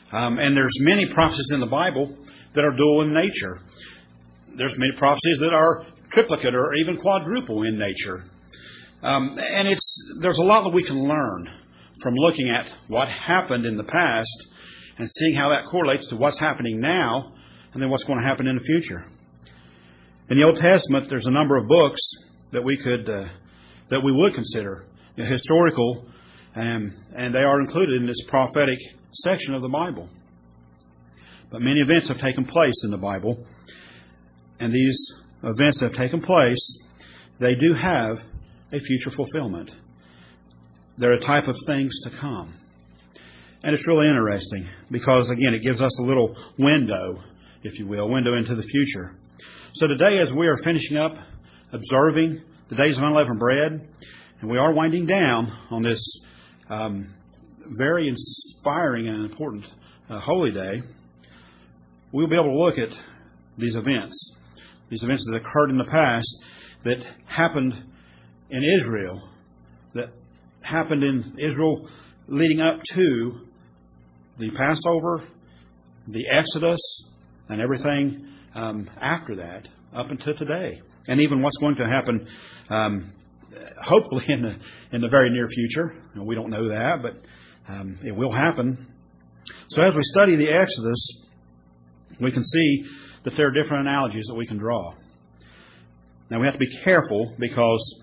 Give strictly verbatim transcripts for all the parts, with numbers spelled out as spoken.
Um, and there's many prophecies in the Bible that are dual in nature. There's many prophecies that are triplicate or even quadruple in nature. Um, and it's there's a lot that we can learn from looking at what happened in the past and seeing how that correlates to what's happening now and then what's going to happen in the future. In the Old Testament, there's a number of books that we could uh, that we would consider you know, historical, um, and they are included in this prophetic section of the Bible. But many events have taken place in the Bible, and these events that have taken place, they do have a future fulfillment. They're a type of things to come. And it's really interesting because, again, it gives us a little window, if you will, window into the future. So today, as we are finishing up observing the days of unleavened bread, and we are winding down on this um, very inspiring and important uh, holy day, we'll be able to look at these events, these events that occurred in the past that happened in Israel, that happened in Israel leading up to the Passover, the Exodus, and everything um, after that, up until today, and even what's going to happen, um, hopefully in the in the very near future. And we don't know that, but um, it will happen. So as we study the Exodus, we can see that there are different analogies that we can draw. Now we have to be careful because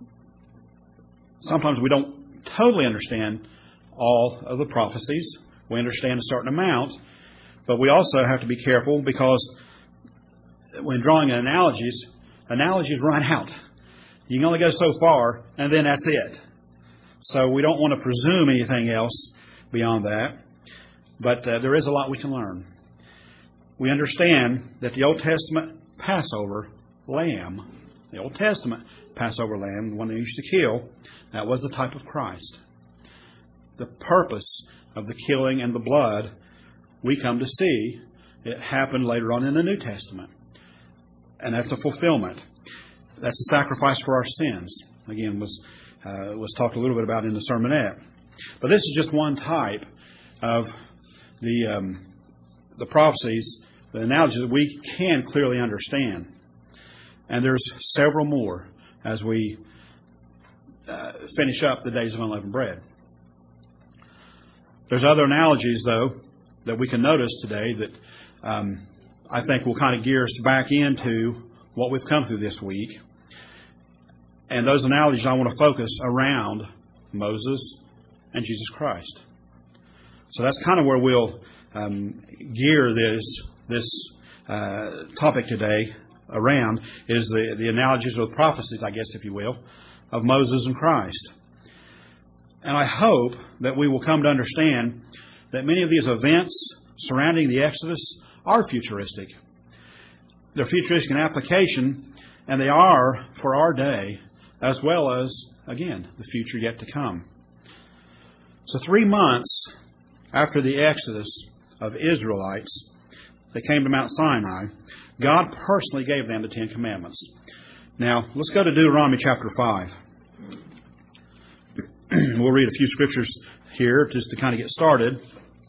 sometimes we don't totally understand all of the prophecies. We understand a certain amount, but we also have to be careful because when drawing analogies, analogies run out. You can only go so far, and then that's it. So we don't want to presume anything else beyond that, but uh, there is a lot we can learn. We understand that the Old Testament Passover lamb, the Old Testament Passover lamb, the one they used to kill, that was the type of Christ. The purpose of the killing and the blood, we come to see it happened later on in the New Testament. And that's a fulfillment. That's a sacrifice for our sins. Again, was uh, was talked a little bit about in the sermonette. But this is just one type of the um, the prophecies, the analogies that we can clearly understand. And there's several more as we uh, finish up the days of unleavened bread. There's other analogies, though, that we can notice today that um, I think will kind of gear us back into what we've come through this week. And those analogies I want to focus around Moses and Jesus Christ. So that's kind of where we'll um, gear this this uh, topic today around, is the, the analogies or the prophecies, I guess, if you will, of Moses and Christ. And I hope that we will come to understand that many of these events surrounding the Exodus are futuristic. They're futuristic in application, and they are for our day, as well as, again, the future yet to come. So three months after the Exodus of Israelites, they came to Mount Sinai, God personally gave them the Ten Commandments. Now, let's go to Deuteronomy chapter five. We'll read a few scriptures here just to kind of get started.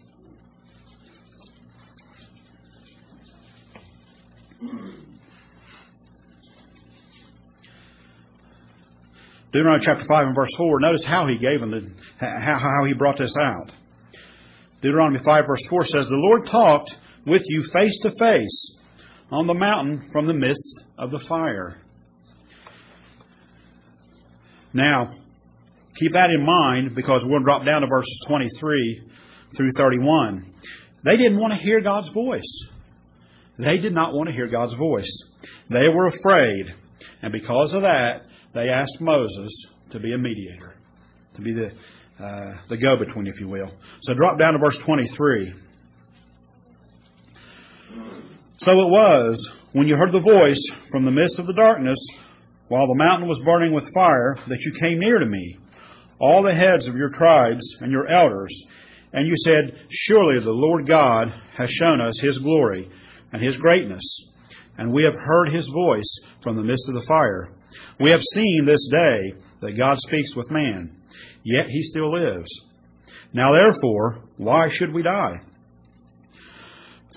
Deuteronomy chapter five and verse four. Notice how he gave them, the, how, how he brought this out. Deuteronomy five verse four says, "The Lord talked with you face to face on the mountain from the midst of the fire." Now, keep that in mind because we'll drop down to verses twenty-three through thirty-one. They didn't want to hear God's voice. They did not want to hear God's voice. They were afraid. And because of that, they asked Moses to be a mediator, to be the uh, the go-between, if you will. So drop down to verse twenty-three. "So it was, when you heard the voice from the midst of the darkness, while the mountain was burning with fire, that you came near to me, all the heads of your tribes and your elders, and you said, 'Surely the Lord God has shown us His glory and His greatness, and we have heard His voice from the midst of the fire. We have seen this day that God speaks with man, yet He still lives. Now therefore, why should we die?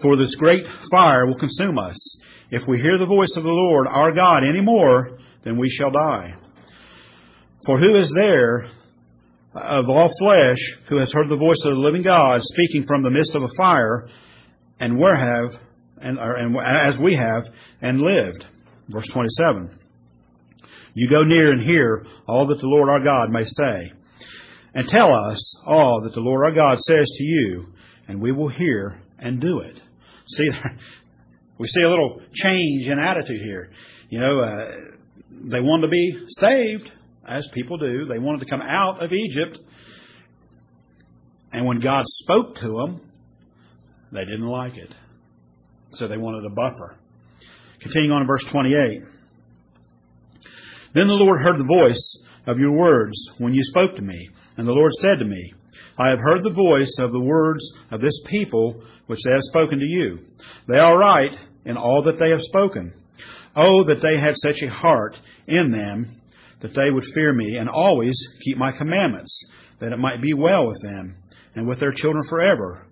For this great fire will consume us. If we hear the voice of the Lord our God any more, then we shall die. For who is there of all flesh who has heard the voice of the living God speaking from the midst of a fire, and where have and, or, and as we have and lived? Verse twenty-seven. You go near and hear all that the Lord our God may say, and tell us all that the Lord our God says to you, and we will hear and do it. See, we see a little change in attitude here. You know, uh, they wanted to be saved, as people do. They wanted to come out of Egypt. And when God spoke to them, they didn't like it. So they wanted a buffer. Continuing on in verse twenty-eight. Then the Lord heard the voice of your words when you spoke to me. And the Lord said to me, I have heard the voice of the words of this people which they have spoken to you. They are right in all that they have spoken. Oh, that they had such a heart in them that they would fear me and always keep my commandments, that it might be well with them and with their children forever.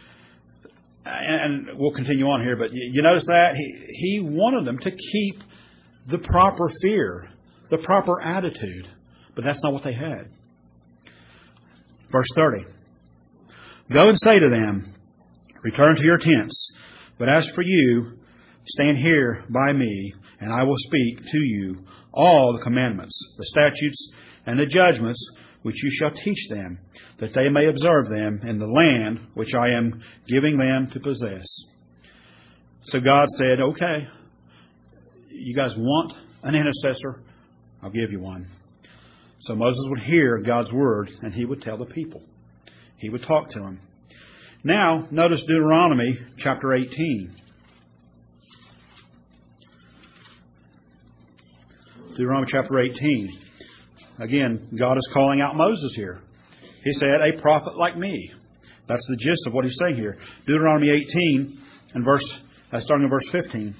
And we'll continue on here, but you notice that he, he wanted them to keep the proper fear, the proper attitude, but that's not what they had. Verse thirty. Go and say to them, return to your tents, but as for you, stand here by me, and I will speak to you all the commandments, the statutes, and the judgments which you shall teach them, that they may observe them in the land which I am giving them to possess. So God said, okay, you guys want an intercessor? I'll give you one. So Moses would hear God's word, and he would tell the people. He would talk to them. Now, notice Deuteronomy chapter eighteen. Deuteronomy chapter eighteen. Again, God is calling out Moses here. He said, a prophet like me. That's the gist of what he's saying here. Deuteronomy eighteen, and verse, uh, starting in verse fifteen.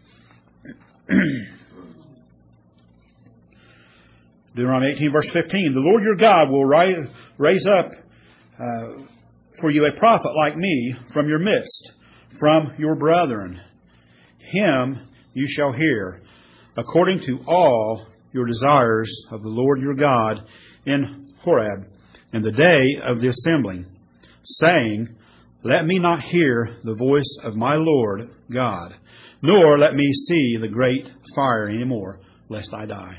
Deuteronomy eighteen, verse fifteen. The Lord your God will rise, raise up uh, for you a prophet like me from your midst, from your brethren. Him you shall hear, according to all your desires of the Lord your God in Horeb, in the day of the assembling, saying, let me not hear the voice of my Lord God, nor let me see the great fire any more, lest I die.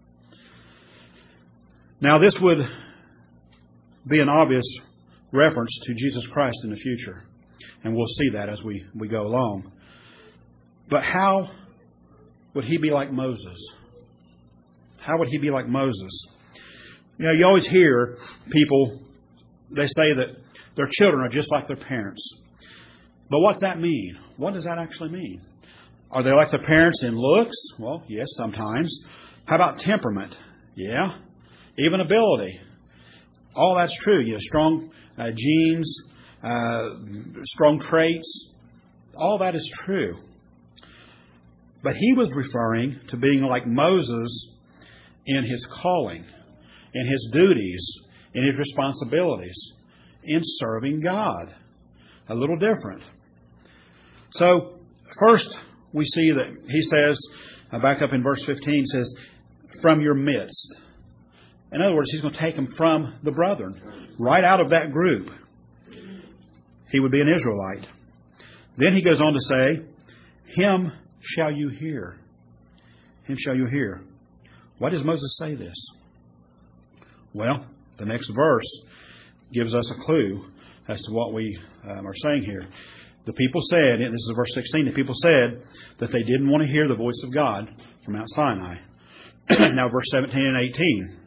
Now this would be an obvious reference to Jesus Christ in the future, and we'll see that as we, we go along. But how would he be like Moses? How would he be like Moses? You know, you always hear people, they say that their children are just like their parents. But what's that mean? What does that actually mean? Are they like their parents in looks? Well, yes, sometimes. How about temperament? Yeah. Even ability. All that's true. You know, strong uh, genes, uh, strong traits. All that is true. But he was referring to being like Moses in his calling, in his duties, in his responsibilities, in serving God. A little different. So, first we see that he says, uh, back up in verse fifteen, says, from your midst. In other words, he's going to take them from the brethren, right out of that group. He would be an Israelite. Then he goes on to say, him shall you hear. Him shall you hear. Why does Moses say this? Well, the next verse gives us a clue as to what we um, are saying here. The people said, and this is verse sixteen, the people said that they didn't want to hear the voice of God from Mount Sinai. Now verse seventeen and eighteen.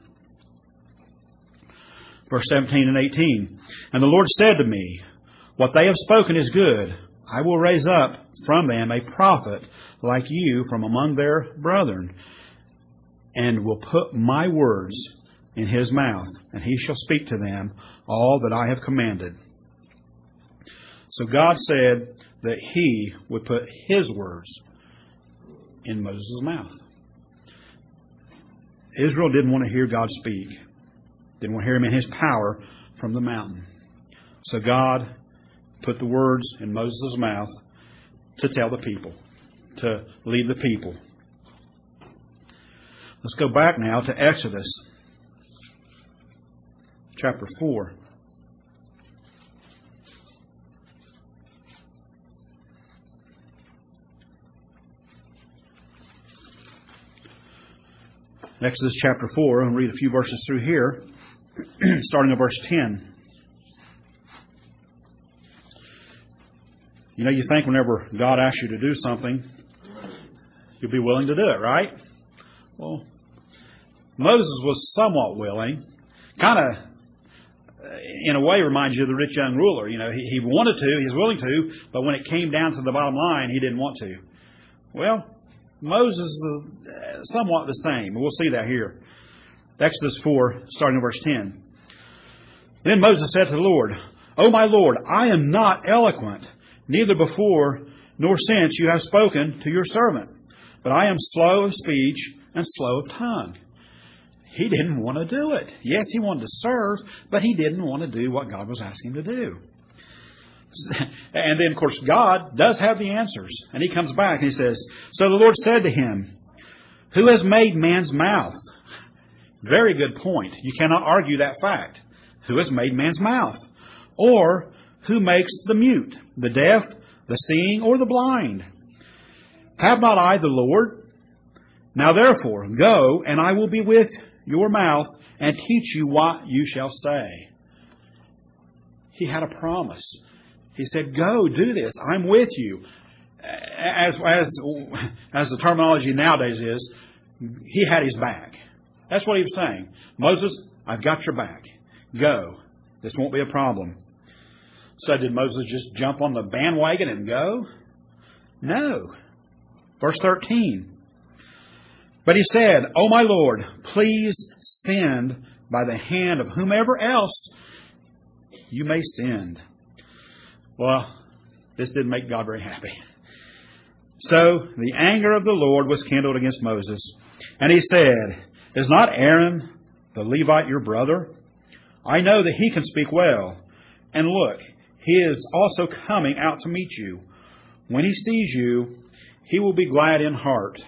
Verse seventeen and eighteen. And the Lord said to me, what they have spoken is good. I will raise up from them a prophet like you from among their brethren, and will put my words in his mouth, and he shall speak to them all that I have commanded. So God said that he would put his words in Moses' mouth. Israel didn't want to hear God speak. Didn't want to hear him in his power from the mountain. So God put the words in Moses' mouth, to tell the people, to lead the people. Let's go back now to Exodus chapter four. Exodus chapter four, and read a few verses through here, starting at verse ten. You know, you think whenever God asks you to do something, you'll be willing to do it, right? Well, Moses was somewhat willing. Kind of, in a way, reminds you of the rich young ruler. You know, he, he wanted to, he was willing to, but when it came down to the bottom line, he didn't want to. Well, Moses is somewhat the same. We'll see that here. Exodus four, starting in verse ten. Then Moses said to the Lord, O my Lord, I am not eloquent, neither before nor since you have spoken to your servant, but I am slow of speech and slow of tongue. He didn't want to do it. Yes, he wanted to serve, but he didn't want to do what God was asking him to do. And then, of course, God does have the answers. And he comes back and he says, So the Lord said to him, Who has made man's mouth? Very good point. You cannot argue that fact. Who has made man's mouth? Or who makes the mute, the deaf, the seeing, or the blind? Have not I the Lord? Now therefore, go, and I will be with your mouth and teach you what you shall say. He had a promise. He said, Go, do this. I'm with you. As, as, as the terminology nowadays is, he had his back. That's what he was saying. Moses, I've got your back. Go. This won't be a problem. So did Moses just jump on the bandwagon and go? No. Verse thirteen. But he said, O my Lord, please send by the hand of whomever else you may send. Well, this didn't make God very happy. So the anger of the Lord was kindled against Moses. And he said, Is not Aaron the Levite your brother? I know that he can speak well. And look, he is also coming out to meet you. When he sees you, he will be glad in heart.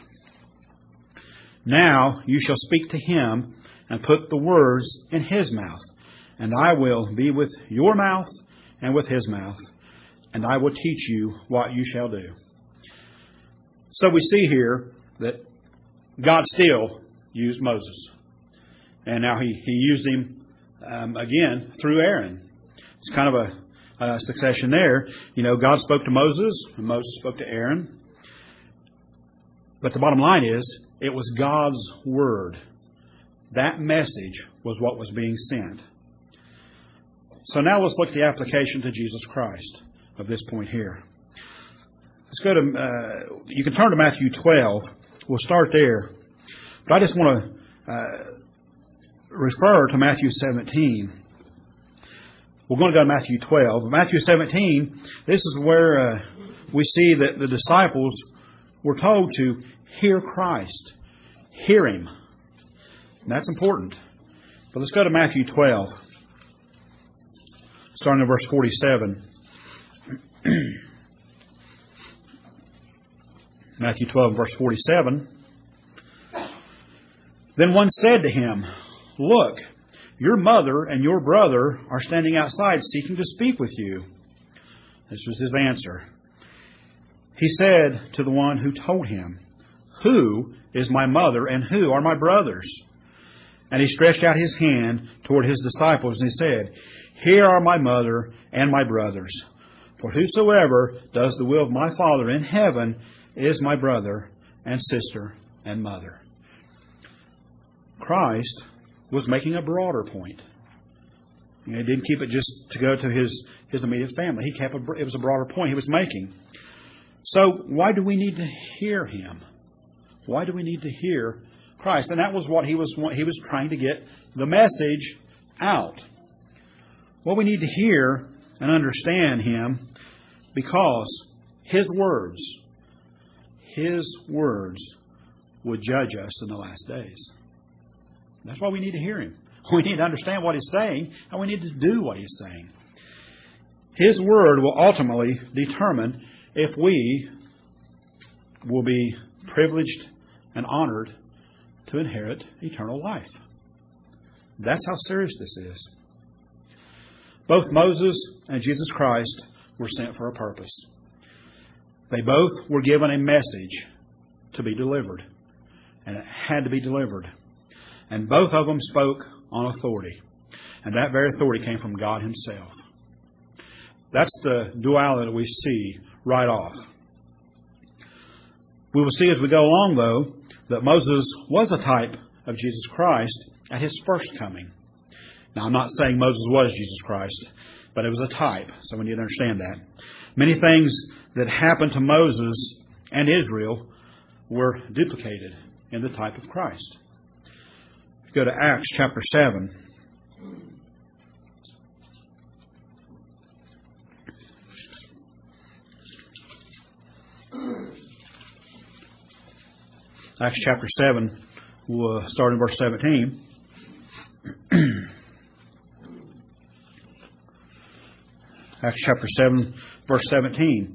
Now you shall speak to him and put the words in his mouth. And I will be with your mouth and with his mouth. And I will teach you what you shall do. So we see here that God still used Moses. And now he, he used him um, again through Aaron. It's kind of a, a succession there. You know, God spoke to Moses and Moses spoke to Aaron. But the bottom line is, it was God's word. That message was what was being sent. So now let's look at the application to Jesus Christ of this point here. Let's go to, uh, you can turn to Matthew twelve. We'll start there. But I just want to uh, refer to Matthew seventeen. We're going to go to Matthew twelve. Matthew seventeen, this is where uh, we see that the disciples were told to hear Christ. Hear Him. And that's important. But let's go to Matthew twelve. Starting in verse forty-seven. Matthew twelve, verse forty-seven. Then one said to him, Look, your mother and your brother are standing outside seeking to speak with you. This was his answer. He said to the one who told him, Who is my mother and who are my brothers? And he stretched out his hand toward his disciples and he said, Here are my mother and my brothers. For whosoever does the will of my Father in heaven is my brother and sister and mother. Christ was making a broader point. You know, he didn't keep it just to go to his, his immediate family. He kept a, it was a broader point he was making. So why do we need to hear Him? Why do we need to hear Christ? And that was what he was he was trying to get the message out. Well, we need to hear and understand Him because His words, His words would judge us in the last days. That's why we need to hear Him. We need to understand what He's saying, and we need to do what He's saying. His word will ultimately determine if we will be privileged and honored to inherit eternal life. That's how serious this is. Both Moses and Jesus Christ were sent for a purpose. They both were given a message to be delivered, and it had to be delivered. And both of them spoke on authority, and that very authority came from God Himself. That's the duality that we see right off. We will see as we go along, though, that Moses was a type of Jesus Christ at His first coming. Now, I'm not saying Moses was Jesus Christ, but it was a type, so we need to understand that. Many things that happened to Moses and Israel were duplicated in the type of Christ. If you go to Acts chapter seven. Acts chapter seven, we'll start in verse seventeen. Acts chapter seven, verse seventeen.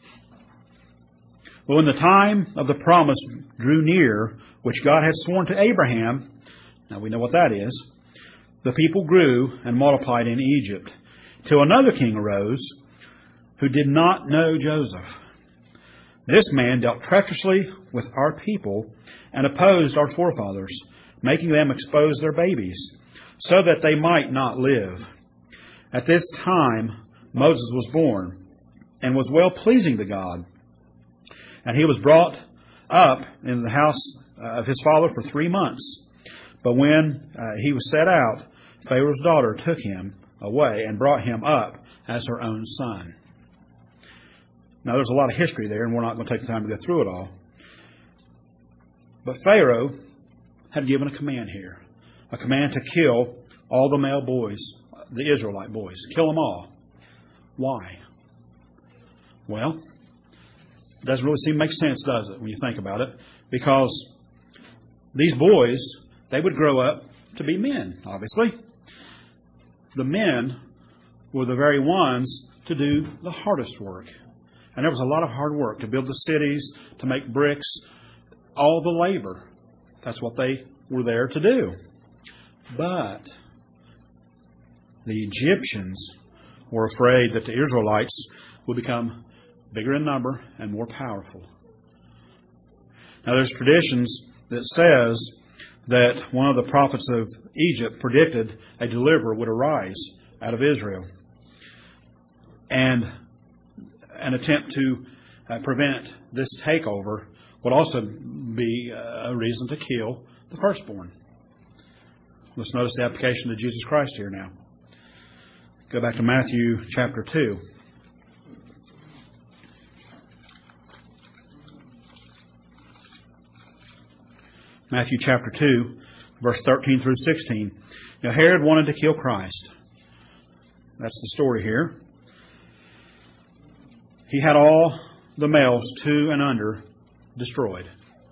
But when the time of the promise drew near, which God had sworn to Abraham, now we know what that is, the people grew and multiplied in Egypt, till another king arose who did not know Joseph. This man dealt treacherously with our people and opposed our forefathers, making them expose their babies, so that they might not live. At this time Moses was born, and was well pleasing to God. And he was brought up in the house of his father for three months. But when uh, he was set out, Pharaoh's daughter took him away and brought him up as her own son. Now, there's a lot of history there, and we're not going to take the time to go through it all. But Pharaoh had given a command here, a command to kill all the male boys, the Israelite boys, kill them all. Why? Well, it doesn't really seem to make sense, does it, when you think about it? Because these boys, they would grow up to be men, obviously. The men were the very ones to do the hardest work. And there was a lot of hard work to build the cities, to make bricks, all the labor. That's what they were there to do. But the Egyptians were afraid that the Israelites would become bigger in number and more powerful. Now, there's traditions that says that one of the prophets of Egypt predicted a deliverer would arise out of Israel. And an attempt to uh, prevent this takeover would also be a reason to kill the firstborn. Let's notice the application of Jesus Christ here now. Go back to Matthew chapter two. Matthew chapter two, verse thirteen through sixteen. Now, Herod wanted to kill Christ. That's the story here. He had all the males two and under destroyed.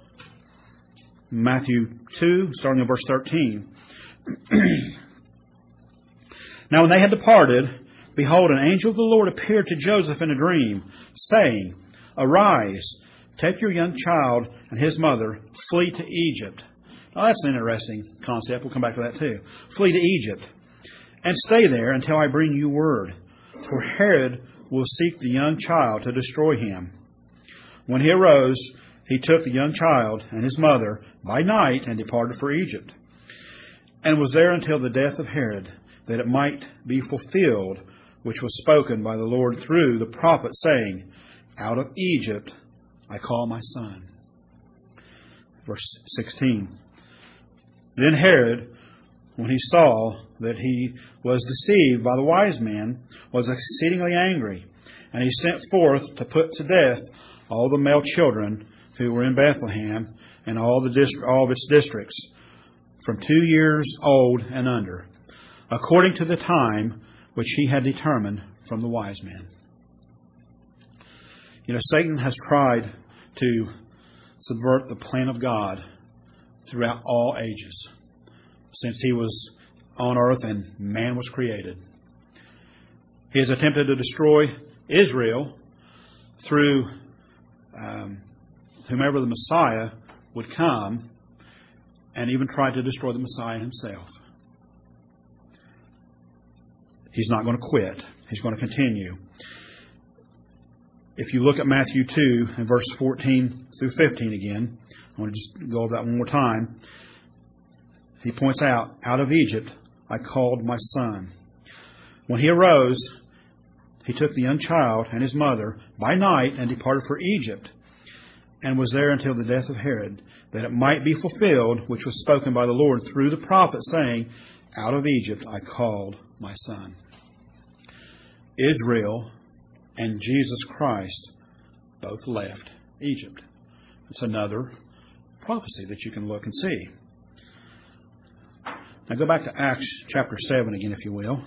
Matthew two, starting in verse thirteen. Now when they had departed, behold, an angel of the Lord appeared to Joseph in a dream, saying, Arise, take your young child and his mother, flee to Egypt. Now that's an interesting concept. We'll come back to that too. Flee to Egypt, and stay there until I bring you word. For Herod will seek the young child to destroy him. When he arose, he took the young child and his mother by night and departed for Egypt, and was there until the death of Herod, that it might be fulfilled, which was spoken by the Lord through the prophet, saying, Out of Egypt I call my son. Verse sixteen. Then Herod, when he saw that he was deceived by the wise men, was exceedingly angry, and he sent forth to put to death all the male children who were in Bethlehem and all the dist- all of its districts, from two years old and under, according to the time which he had determined from the wise men. You know, Satan has tried to subvert the plan of God throughout all ages, since he was on earth and man was created. He has attempted to destroy Israel through um, whomever the Messiah would come and even try to destroy the Messiah himself. He's not going to quit. He's going to continue. If you look at Matthew two and verse fourteen through fifteen again, I want to just go over that one more time. He points out, out of Egypt I called my son. When he arose, he took the young child and his mother by night and departed for Egypt, and was there until the death of Herod, that it might be fulfilled, which was spoken by the Lord through the prophet, saying, out of Egypt I called my son. Israel and Jesus Christ both left Egypt. It's another prophecy that you can look and see. Now go back to Acts chapter seven again, if you will.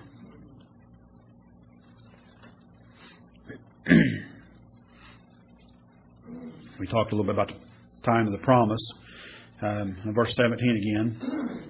We talked a little bit about the time of the promise. Um, in verse seventeen again.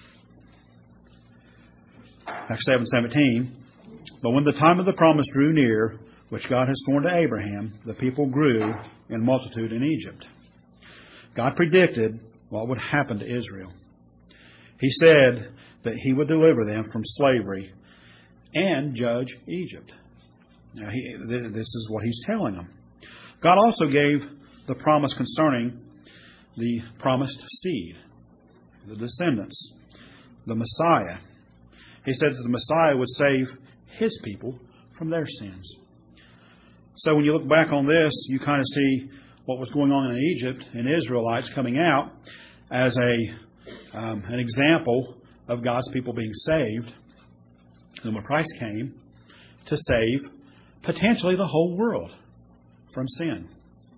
Acts seven seventeen. But when the time of the promise drew near, which God has sworn to Abraham, the people grew in multitude in Egypt. God predicted what would happen to Israel. He said that He would deliver them from slavery and judge Egypt. Now, he, this is what He's telling them. God also gave the promise concerning the promised seed, the descendants, the Messiah. He said that the Messiah would save His people from their sins. So when you look back on this, you kind of see what was going on in Egypt and Israelites coming out as a um, an example of God's people being saved. And when Christ came to save potentially the whole world from sin.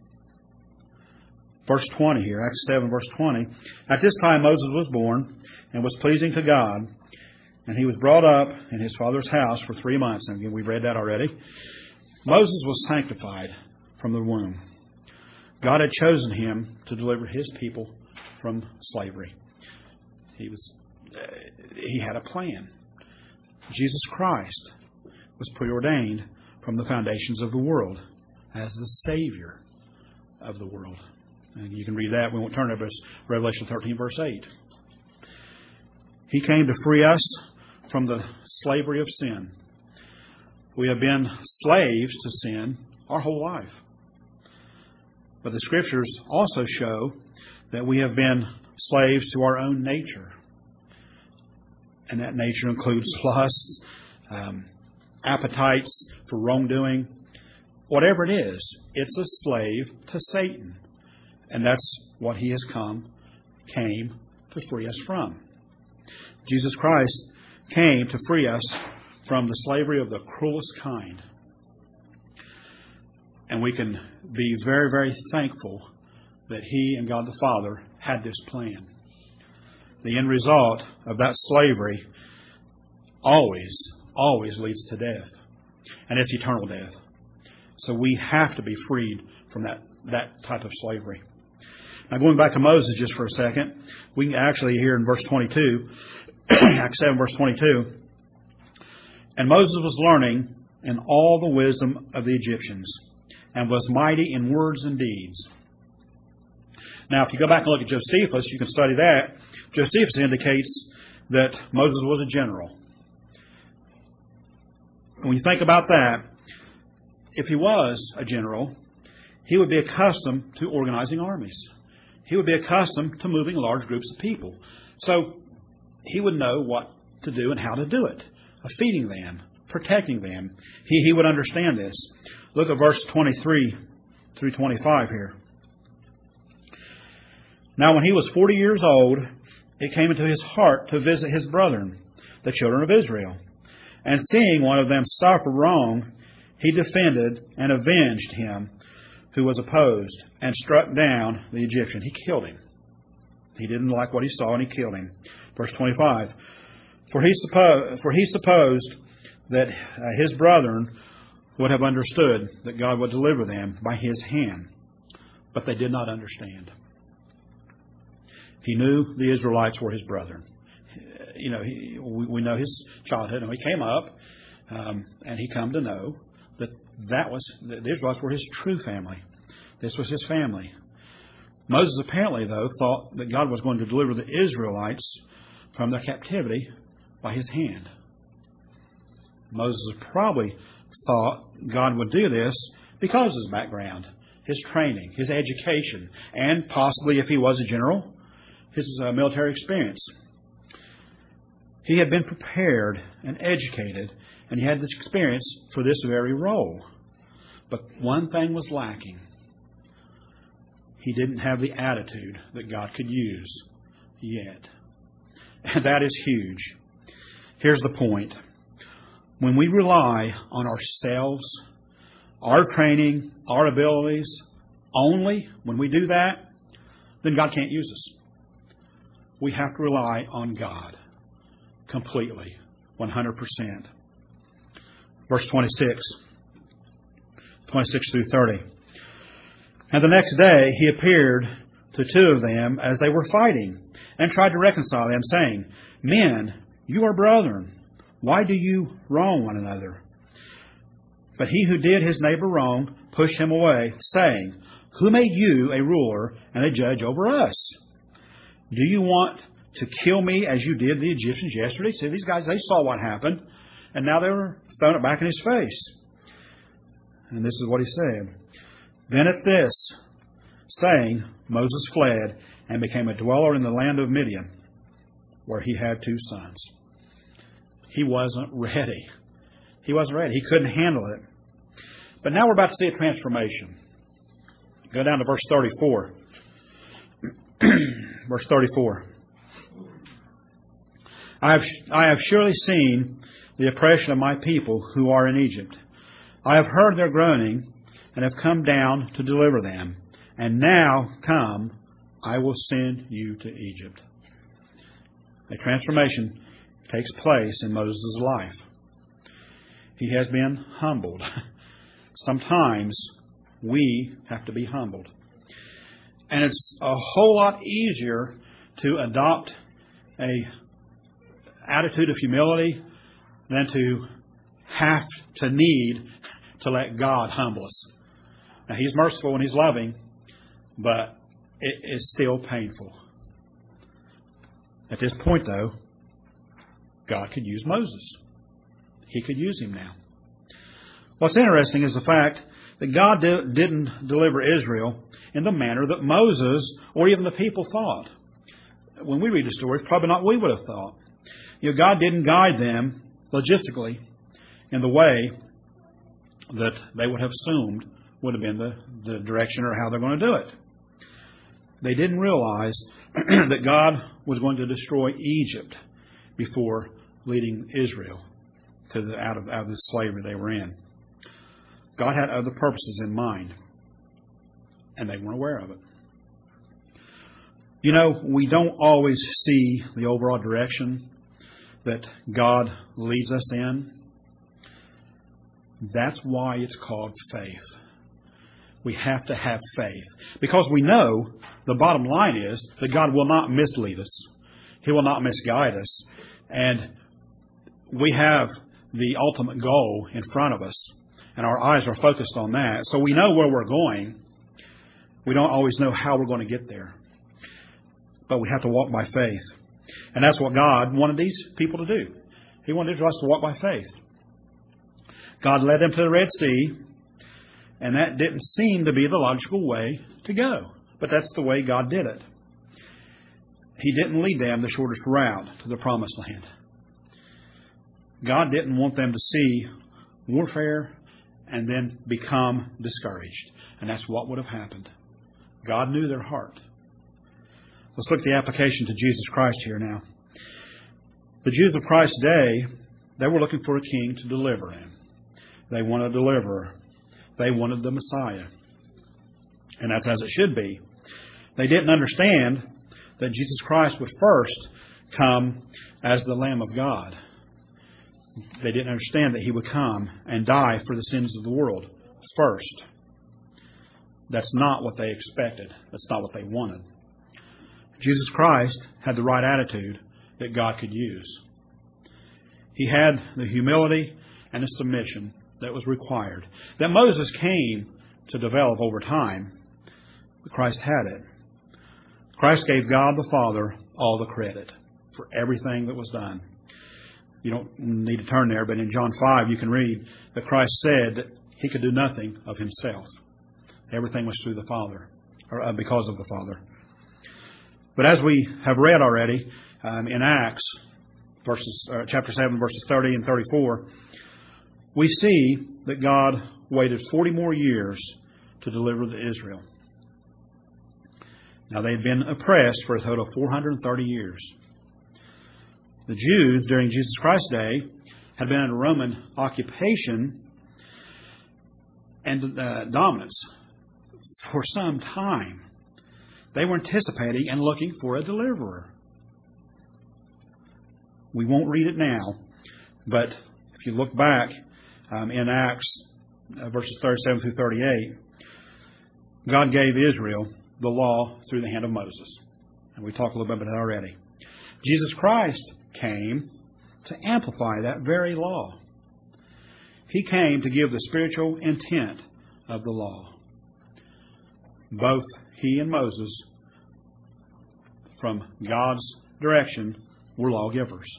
Verse twenty here, Acts seven, verse twenty. At this time Moses was born and was pleasing to God, and he was brought up in his father's house for three months. And again, we've read that already. Moses was sanctified from the womb. God had chosen him to deliver His people from slavery. He was, uh, he had a plan. Jesus Christ was preordained from the foundations of the world as the Savior of the world. And you can read that. We won't turn over to Revelation thirteen, verse eight. He came to free us from the slavery of sin. We have been slaves to sin our whole life. But the Scriptures also show that we have been slaves to our own nature. And that nature includes lusts, um, appetites for wrongdoing. Whatever it is, it's a slave to Satan. And that's what He has come, came to free us from. Jesus Christ came to free us from the slavery of the cruelest kind. And we can be very, very thankful that He and God the Father had this plan. The end result of that slavery always, always leads to death. And it's eternal death. So we have to be freed from that, that type of slavery. Now going back to Moses just for a second, we can actually hear in verse twenty-two, Acts seven verse twenty-two, and Moses was learning in all the wisdom of the Egyptians, and was mighty in words and deeds. Now if you go back and look at Josephus, you can study that. Josephus indicates that Moses was a general. When you think about that, if he was a general, he would be accustomed to organizing armies. He would be accustomed to moving large groups of people. So he would know what to do and how to do it. Of feeding them, protecting them. He, he would understand this. Look at verse twenty-three through twenty-five here. Now when he was forty years old, it came into his heart to visit his brethren, the children of Israel. And seeing one of them suffer wrong, he defended and avenged him who was opposed, and struck down the Egyptian. He killed him. He didn't like what he saw, and he killed him. Verse twenty-five. For he supposed, for he supposed that uh, his brethren would have understood that God would deliver them by his hand. But they did not understand. He knew the Israelites were his brethren. You know, he, we, we know his childhood. And he came up, um, and he come to know that that was the Israelites were his true family. This was his family. Moses apparently, though, thought that God was going to deliver the Israelites from their captivity by his hand. Moses probably thought God would do this because of his background, his training, his education, and possibly, if he was a general, his uh, military experience. He had been prepared and educated, and he had this experience for this very role. But one thing was lacking. He didn't have the attitude that God could use yet. And that is huge. Here's the point. When we rely on ourselves, our training, our abilities only, when we do that, then God can't use us. We have to rely on God completely, one hundred percent. Verse twenty-six, twenty-six through thirty. And the next day he appeared to two of them as they were fighting, and tried to reconcile them, saying, Men, you are brethren. Why do you wrong one another? But he who did his neighbor wrong pushed him away, saying, Who made you a ruler and a judge over us? Do you want to kill me as you did the Egyptians yesterday? See, these guys, they saw what happened, and now they were throwing it back in his face. And this is what he said. Then at this saying, Moses fled and became a dweller in the land of Midian, where he had two sons. He wasn't ready. He wasn't ready. He couldn't handle it. But now we're about to see a transformation. Go down to verse thirty-four. Verse thirty-four. I have, I have surely seen the oppression of my people who are in Egypt. I have heard their groaning and have come down to deliver them. And now come, I will send you to Egypt. A transformation takes place in Moses' life. He has been humbled. Sometimes we have to be humbled. And it's a whole lot easier to adopt a attitude of humility than to have to need to let God humble us. Now, He's merciful and He's loving, but it is still painful. At this point, though, God could use Moses. He could use him now. What's interesting is the fact that God de- didn't deliver Israel in the manner that Moses or even the people thought. When we read the story, probably not what we would have thought. You know, God didn't guide them logistically in the way that they would have assumed would have been the, the direction or how they're going to do it. They didn't realize that God was going to destroy Egypt before leading Israel to the, out of out of the slavery they were in. God had other purposes in mind, and they weren't aware of it. You know, we don't always see the overall direction that God leads us in. That's why it's called faith. We have to have faith. Because we know the bottom line is that God will not mislead us. He will not misguide us. And we have the ultimate goal in front of us. And our eyes are focused on that. So we know where we're going. We don't always know how we're going to get there. But we have to walk by faith. And that's what God wanted these people to do. He wanted us to walk by faith. God led them to the Red Sea. And that didn't seem to be the logical way to go. But that's the way God did it. He didn't lead them the shortest route to the Promised Land. God didn't want them to see warfare and then become discouraged. And that's what would have happened. God knew their heart. Let's look at the application to Jesus Christ here now. The Jews of Christ's day, they were looking for a king to deliver them. They wanted a deliverer. They wanted the Messiah. And that's as it should be. They didn't understand that Jesus Christ would first come as the Lamb of God. They didn't understand that He would come and die for the sins of the world first. That's not what they expected. That's not what they wanted. Jesus Christ had the right attitude that God could use. He had the humility and the submission that was required. That Moses came to develop over time, but Christ had it. Christ gave God the Father all the credit for everything that was done. You don't need to turn there, but in John five you can read that Christ said that He could do nothing of Himself. Everything was through the Father, or uh, because of the Father. But as we have read already um, in Acts, verses uh, chapter seven, verses thirty and thirty-four, we see that God waited forty more years to deliver the Israel. Now, they had been oppressed for a total of four hundred thirty years. The Jews, during Jesus Christ's day, had been under Roman occupation and uh, dominance for some time. They were anticipating and looking for a deliverer. We won't read it now, but if you look back um, in Acts uh, verses thirty-seven through thirty-eight, God gave Israel the law through the hand of Moses. And we talked a little bit about that already. Jesus Christ came to amplify that very law. He came to give the spiritual intent of the law. Both He and Moses, from God's direction, were lawgivers.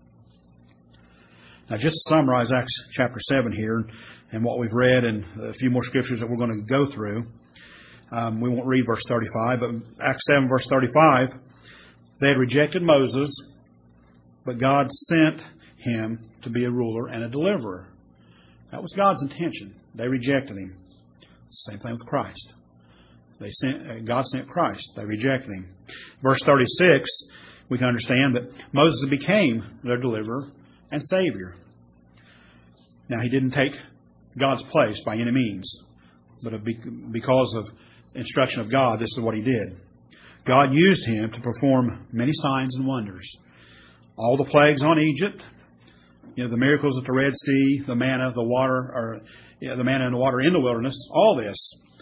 Now, just to summarize Acts chapter seven here and what we've read and a few more scriptures that we're going to go through, um, we won't read verse thirty-five, but Acts seven, verse thirty-five, they had rejected Moses, but God sent him to be a ruler and a deliverer. That was God's intention. They rejected Him. Same thing with Christ. They sent, God sent Christ. They rejected Him. Verse thirty-six, we can understand that Moses became their deliverer and Savior. Now, he didn't take God's place by any means, but because of instruction of God, this is what He did. God used him to perform many signs and wonders. All the plagues on Egypt, you know, the miracles at the Red Sea, the manna, the water, or you know, the manna and the water in the wilderness, all this,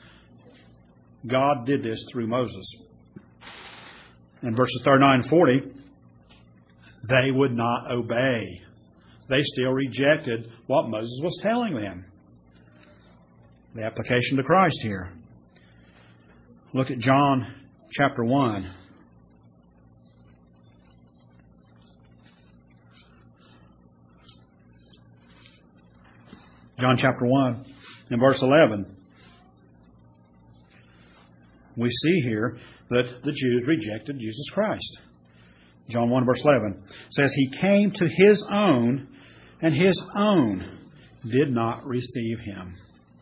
God did this through Moses. In verses thirty-nine and forty, they would not obey. They still rejected what Moses was telling them. The application to Christ here. Look at John chapter one. John chapter one and verse eleven. We see here that the Jews rejected Jesus Christ. John one verse eleven says, He came to His own, and His own did not receive Him.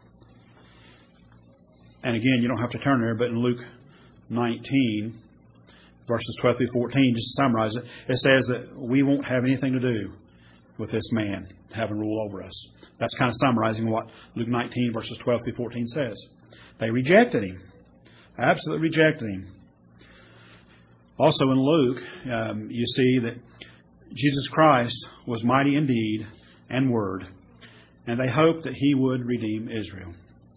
And again, you don't have to turn there, but in Luke nineteen, verses twelve through fourteen, just to summarize it, it says that we won't have anything to do with this man having rule over us. That's kind of summarizing what Luke nineteen, verses twelve through fourteen says. They rejected Him. Absolutely rejected Him. Also in Luke, um, you see that Jesus Christ was mighty in deed and word, and they hoped that He would redeem Israel.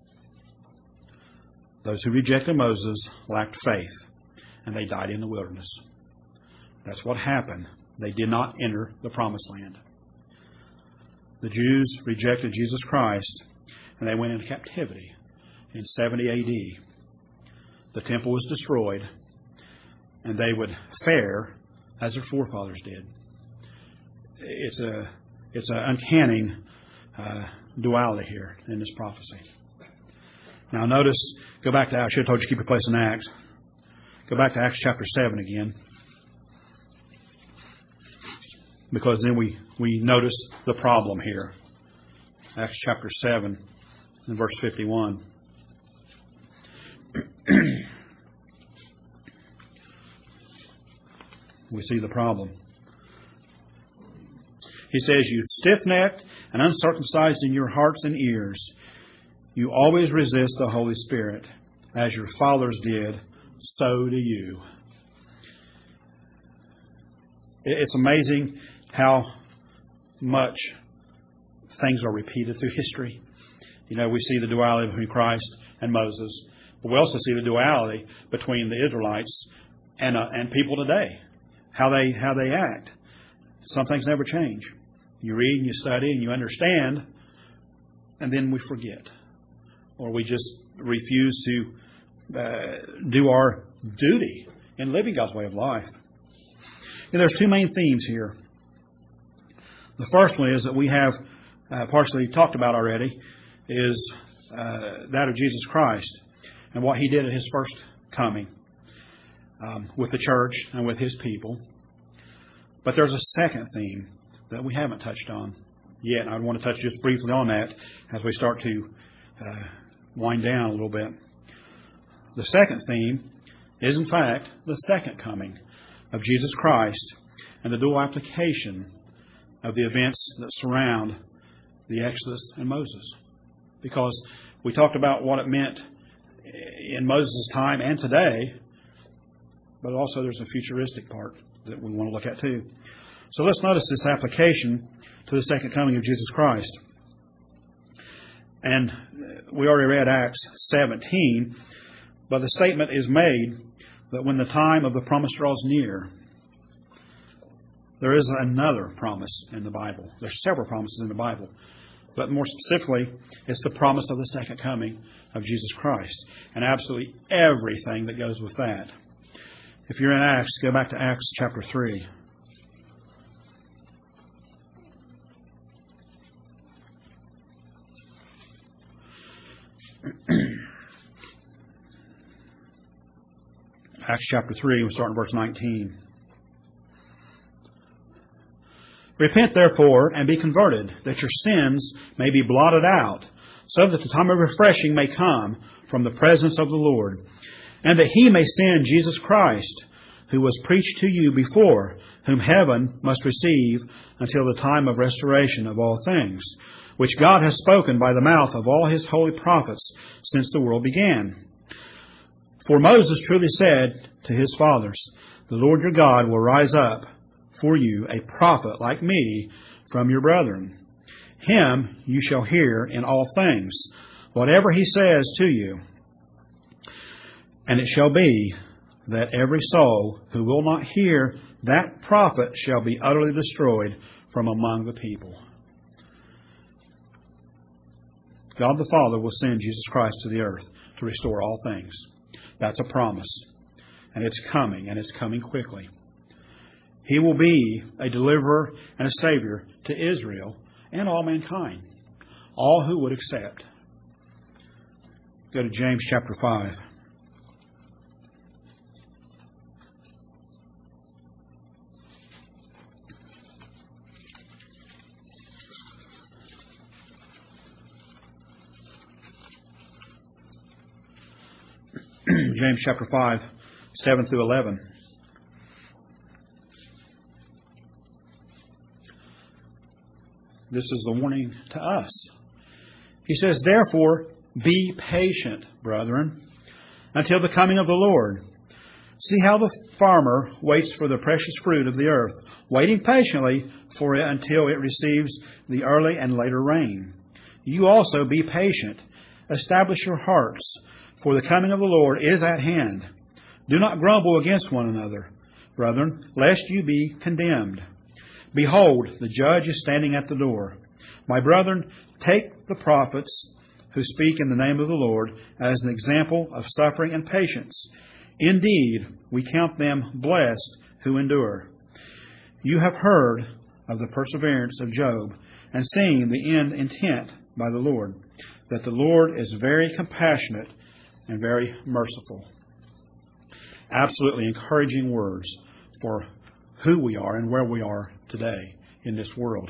Those who rejected Moses lacked faith, and they died in the wilderness. That's what happened. They did not enter the promised land. The Jews rejected Jesus Christ, and they went into captivity in seventy A D. The temple was destroyed, and they would fare as their forefathers did. It's a it's an uncanny uh, duality here in this prophecy. Now notice, go back to, I should have told you to keep your place in Acts. Go back to Acts chapter seven again. Because then we, we notice the problem here. Acts chapter seven and verse fifty-one. We see the problem. He says, You stiff-necked and uncircumcised in your hearts and ears, you always resist the Holy Spirit. As your fathers did, so do you. It's amazing how much things are repeated through history. You know, we see the duality between Christ and Moses. But we also see the duality between the Israelites and uh, and people today. How they how they act. Some things never change. You read and you study and you understand, and then we forget. Or we just refuse to uh, do our duty in living God's way of life. And there's two main themes here. The first one is that we have uh, partially talked about already, is uh, that of Jesus Christ and what He did at His first coming um, with the church and with His people. But there's a second theme that we haven't touched on yet. I want to touch just briefly on that as we start to uh, wind down a little bit. The second theme is, in fact, the second coming of Jesus Christ and the dual application of the events that surround the Exodus and Moses. Because we talked about what it meant in Moses' time and today, but also there's a futuristic part that we want to look at too. So let's notice this application to the second coming of Jesus Christ. And we already read Acts seventeen, but the statement is made that when the time of the promise draws near, there is another promise in the Bible. There's several promises in the Bible. But more specifically, it's the promise of the second coming of Jesus Christ. And absolutely everything that goes with that. If you're in Acts, go back to Acts chapter three. Acts chapter three, we'll start in verse nineteen. Repent therefore and be converted, that your sins may be blotted out, so that the time of refreshing may come from the presence of the Lord, and that He may send Jesus Christ, who was preached to you before, whom heaven must receive until the time of restoration of all things, which God has spoken by the mouth of all His holy prophets since the world began. For Moses truly said to his fathers, the Lord your God will rise up for you a prophet like me from your brethren. Him you shall hear in all things, whatever he says to you. And it shall be that every soul who will not hear that prophet shall be utterly destroyed from among the people. God the Father will send Jesus Christ to the earth to restore all things. That's a promise. And it's coming, and it's coming quickly. He will be a deliverer and a Savior to Israel and all mankind, all who would accept. Go to James chapter five. James chapter five, seven through eleven. This is the warning to us. He says, therefore, be patient, brethren, until the coming of the Lord. See how the farmer waits for the precious fruit of the earth, waiting patiently for it until it receives the early and later rain. You also be patient. Establish your hearts, for the coming of the Lord is at hand. Do not grumble against one another, brethren, lest you be condemned. Behold, the judge is standing at the door. My brethren, take the prophets who speak in the name of the Lord as an example of suffering and patience. Indeed, we count them blessed who endure. You have heard of the perseverance of Job and seen the end intent by the Lord, that the Lord is very compassionate and very merciful. Absolutely encouraging words for who we are and where we are today in this world.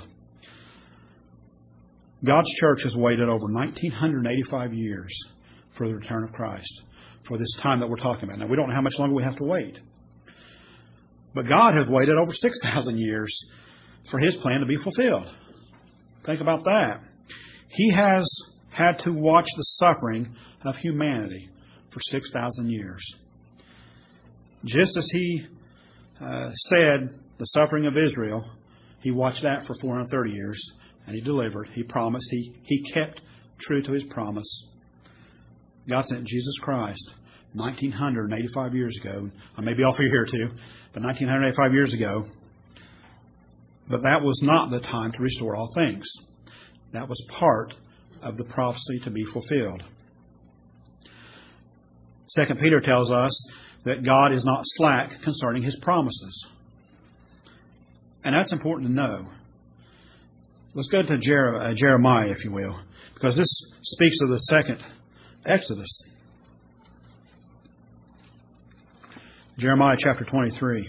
God's church has waited over one thousand nine hundred eighty-five years for the return of Christ, for this time that we're talking about. Now, we don't know how much longer we have to wait. But God has waited over six thousand years for His plan to be fulfilled. Think about that. He has had to watch the suffering of humanity for six thousand years. Just as He uh, said the suffering of Israel, He watched that for four hundred thirty years, and He delivered. He promised. He, he kept true to His promise. God sent Jesus Christ one thousand nine hundred eighty-five years ago. I may be off here too, but one thousand nine hundred eighty-five years ago. But that was not the time to restore all things. That was part of the prophecy to be fulfilled. Second Peter tells us that God is not slack concerning His promises. And that's important to know. Let's go to Jeremiah, if you will, because this speaks of the second Exodus. Jeremiah chapter twenty-three.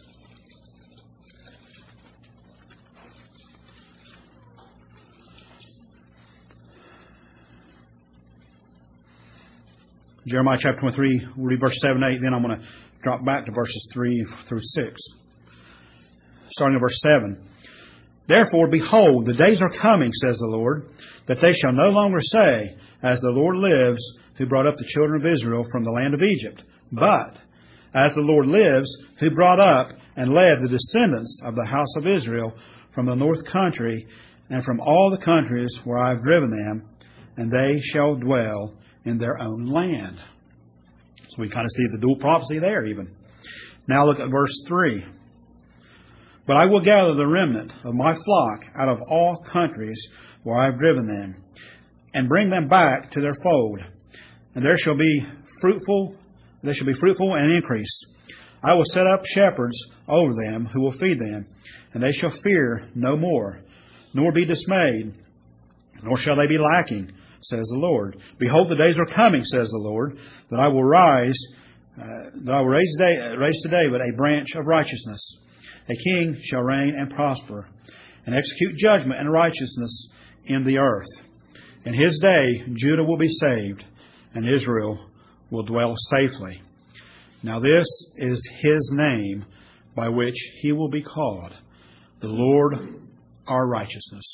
Jeremiah chapter twenty-three, we'll read verse seven and eight, then I'm going to drop back to verses three through six. Starting at verse seven. Therefore, behold, the days are coming, says the Lord, that they shall no longer say, as the Lord lives, who brought up the children of Israel from the land of Egypt, but as the Lord lives, who brought up and led the descendants of the house of Israel from the north country and from all the countries where I have driven them, and they shall dwell in their own land. So we kind of see the dual prophecy there even. Now look at verse three. But I will gather the remnant of my flock out of all countries where I have driven them, and bring them back to their fold. And there shall be fruitful, they shall be fruitful and increase. I will set up shepherds over them who will feed them, and they shall fear no more, nor be dismayed, nor shall they be lacking, says the Lord. Behold, the days are coming, says the Lord, that I will rise, uh, that I will raise, day, raise to David a branch of righteousness. A king shall reign and prosper, and execute judgment and righteousness in the earth. In his day, Judah will be saved, and Israel will dwell safely. Now this is His name by which He will be called, the Lord our righteousness.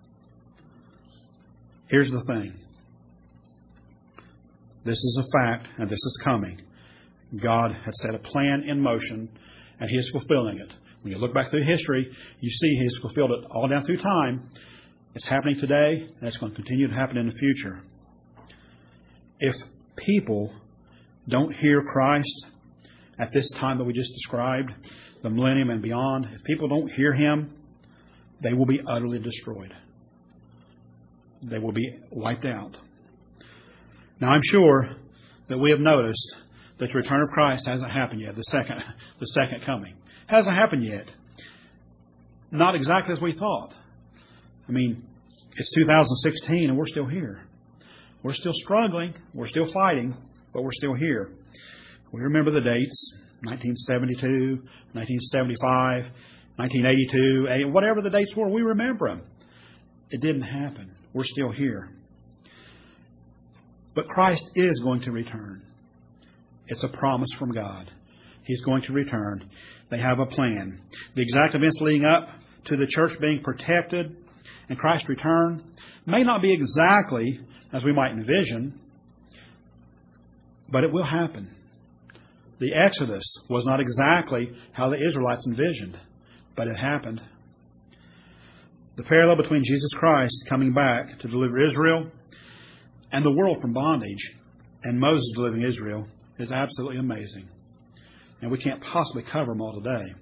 Here's the thing. This is a fact, and this is coming. God had set a plan in motion, and He is fulfilling it. When you look back through history, you see He's fulfilled it all down through time. It's happening today, and it's going to continue to happen in the future. If people don't hear Christ at this time that we just described, the millennium and beyond, if people don't hear Him, they will be utterly destroyed. They will be wiped out. Now, I'm sure that we have noticed that the return of Christ hasn't happened yet, the second, the second coming. Hasn't happened yet. Not exactly as we thought. I mean, it's two thousand sixteen and we're still here. We're still struggling. We're still fighting, but we're still here. We remember the dates, nineteen seventy-two, nineteen seventy-five, nineteen eighty-two, whatever the dates were, we remember them. It didn't happen. We're still here. But Christ is going to return. It's a promise from God. He's going to return. They have a plan. The exact events leading up to the church being protected and Christ's return may not be exactly as we might envision, but it will happen. The Exodus was not exactly how the Israelites envisioned, but it happened. The parallel between Jesus Christ coming back to deliver Israel and the world from bondage and Moses delivering Israel is absolutely amazing. And we can't possibly cover them all today.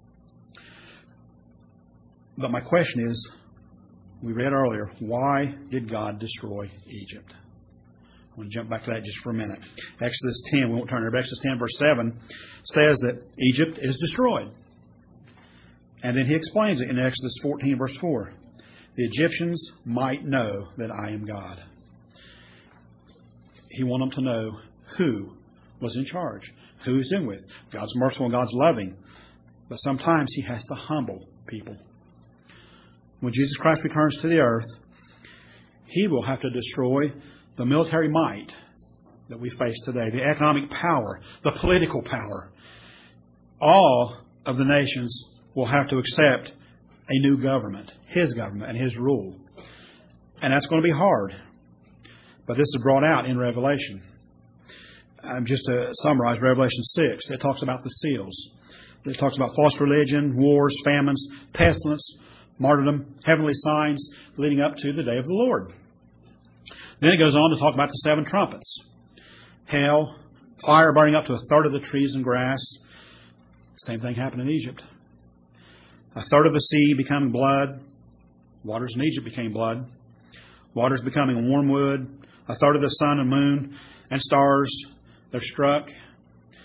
But my question is, we read earlier, why did God destroy Egypt? I want to jump back to that just for a minute. Exodus ten, we won't turn there, but Exodus ten verse seven says that Egypt is destroyed. And then He explains it in Exodus fourteen verse four. The Egyptians might know that I am God. He wanted them to know who was in charge, who He's in with. God's merciful and God's loving. But sometimes He has to humble people. When Jesus Christ returns to the earth, He will have to destroy the military might that we face today, the economic power, the political power. All of the nations will have to accept a new government, His government and His rule. And that's going to be hard. But this is brought out in Revelation. Um, just to summarize Revelation six, it talks about the seals. It talks about false religion, wars, famines, pestilence, martyrdom, heavenly signs leading up to the day of the Lord. Then it goes on to talk about the seven trumpets. Hell, fire burning up to a third of the trees and grass. Same thing happened in Egypt. A third of the sea becoming blood. Waters in Egypt became blood. Waters becoming wormwood. A third of the sun and moon and stars, they're struck.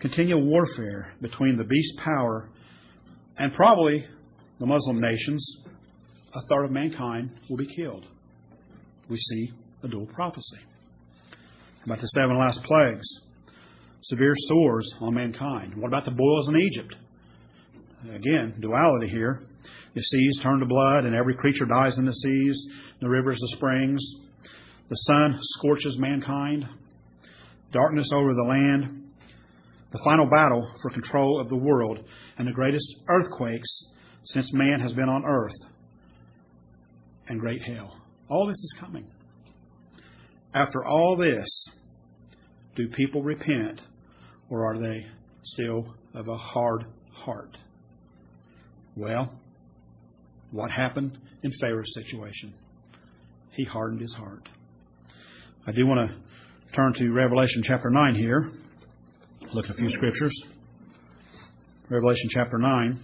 continual warfare between the beast power and probably the Muslim nations. A third of mankind will be killed. We see a dual prophecy. About the seven last plagues, severe sores on mankind. What about the boils in Egypt? Again, duality here. The seas turn to blood and every creature dies in the seas, the rivers, the springs. The sun scorches mankind. Darkness over the land. The final battle for control of the world and the greatest earthquakes since man has been on earth. And great hell. All this is coming. After all this, do people repent, or are they still of a hard heart? Well, what happened in Pharaoh's situation? He hardened his heart. I do want to turn to Revelation chapter nine here. Look at a few scriptures. Revelation chapter nine.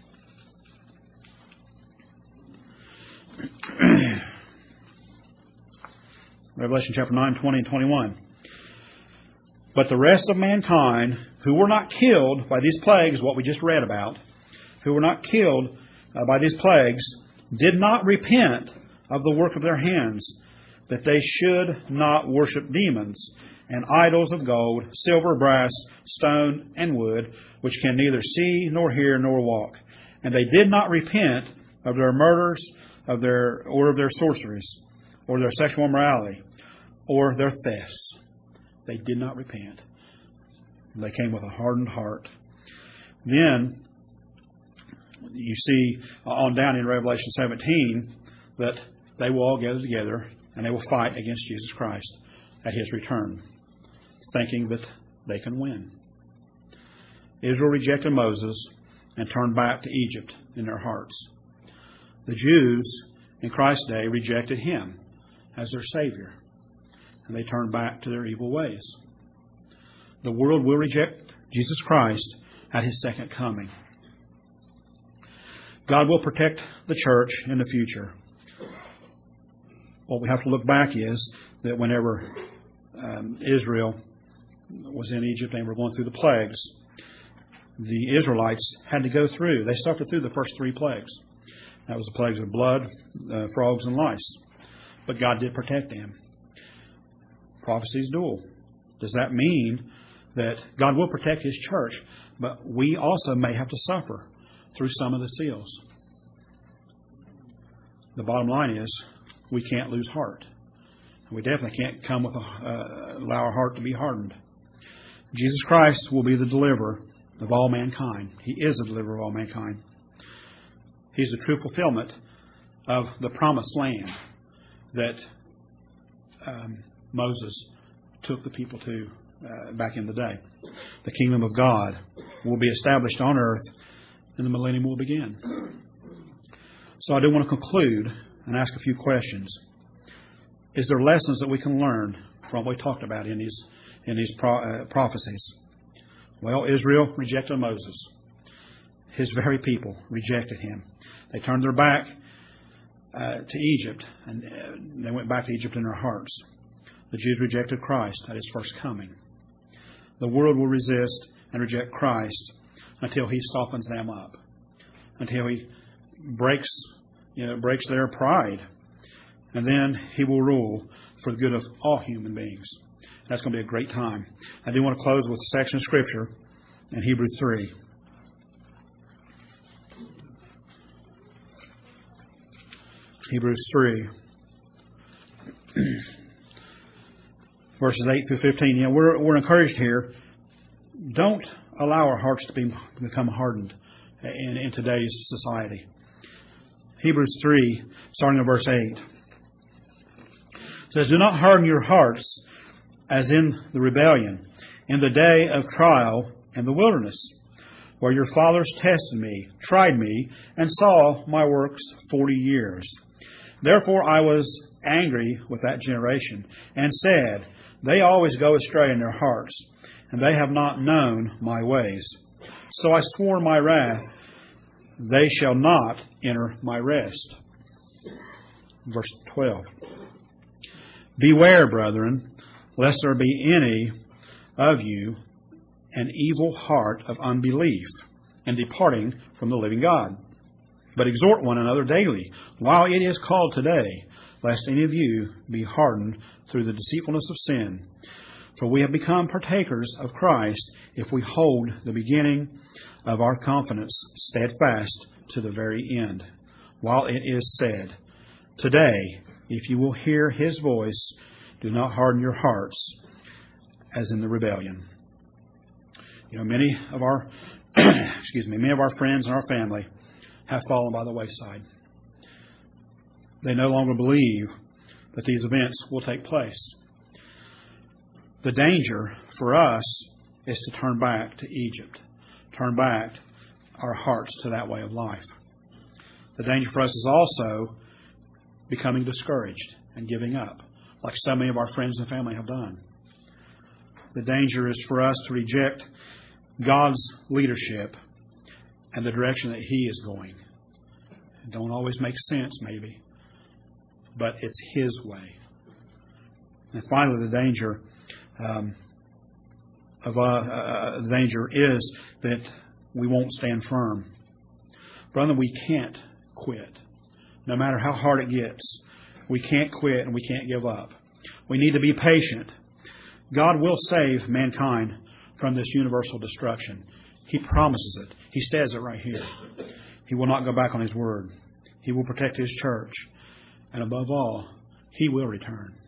Revelation chapter nine, twenty and twenty-one. But the rest of mankind who were not killed by these plagues, what we just read about, who were not killed uh, by these plagues, did not repent of the work of their hands, that they should not worship demons and idols of gold, silver, brass, stone, and wood, which can neither see nor hear nor walk. And they did not repent of their murders, of their or of their sorceries, or their sexual immorality, or their thefts. They did not repent. They came with a hardened heart. Then you see on down in Revelation seventeen that they will all gather together and they will fight against Jesus Christ at His return, thinking that they can win. Israel rejected Moses and turned back to Egypt in their hearts. The Jews in Christ's day rejected Him as their Savior, and they turned back to their evil ways. The world will reject Jesus Christ at His second coming. God will protect the church in the future. What we have to look back is that whenever um, Israel was in Egypt and they were going through the plagues, the Israelites had to go through. They suffered through the first three plagues. That was the plagues of blood, uh, frogs, and lice. But God did protect them. Prophecy is dual. Does that mean that God will protect His church, but we also may have to suffer through some of the seals? The bottom line is we can't lose heart. We definitely can't come with a, uh, allow our heart to be hardened. Jesus Christ will be the deliverer of all mankind. He is the deliverer of all mankind. He's the true fulfillment of the promised land that um, Moses took the people to uh, back in the day. The kingdom of God will be established on earth and the millennium will begin. So I do want to conclude and ask a few questions. Is there lessons that we can learn from what we talked about in these in these pro- uh, prophecies? Well, Israel rejected Moses. His very people rejected him. They turned their back uh, to Egypt, and uh, they went back to Egypt in their hearts. The Jews rejected Christ at His first coming. The world will resist and reject Christ until He softens them up, until He breaks, you know, breaks their pride, and then He will rule for the good of all human beings. That's going to be a great time. I do want to close with a section of Scripture in Hebrews three. Hebrews three, verses eight through fifteen. You know, we're we're encouraged here. Don't allow our hearts to be become hardened in, in today's society. Hebrews three, starting at verse eight, says, "Do not harden your hearts as in the rebellion, in the day of trial in the wilderness, where your fathers tested me, tried me, and saw my works forty years. Therefore I was angry with that generation, and said, They always go astray in their hearts, and they have not known my ways. So I swore in my wrath, they shall not enter my rest." Verse twelve. "Beware, brethren, lest there be any of you an evil heart of unbelief, and departing from the living God. But exhort one another daily, while it is called today, lest any of you be hardened through the deceitfulness of sin. For we have become partakers of Christ if we hold the beginning of our confidence steadfast to the very end. While it is said, today, if you will hear His voice, do not harden your hearts as in the rebellion. You know, many of our excuse me, many of our friends and our family have fallen by the wayside. They no longer believe that these events will take place. The danger for us is to turn back to Egypt, turn back our hearts to that way of life. The danger for us is also becoming discouraged and giving up, like so many of our friends and family have done. The danger is for us to reject God's leadership and the direction that He is going. It don't always make sense, maybe, but it's His way. And finally, the danger um, of uh, uh, the danger is that we won't stand firm. Brother, we can't quit. No matter how hard it gets, we can't quit and we can't give up. We need to be patient. God will save mankind from this universal destruction. He promises it. He says it right here. He will not go back on His word. He will protect His church. And above all, He will return.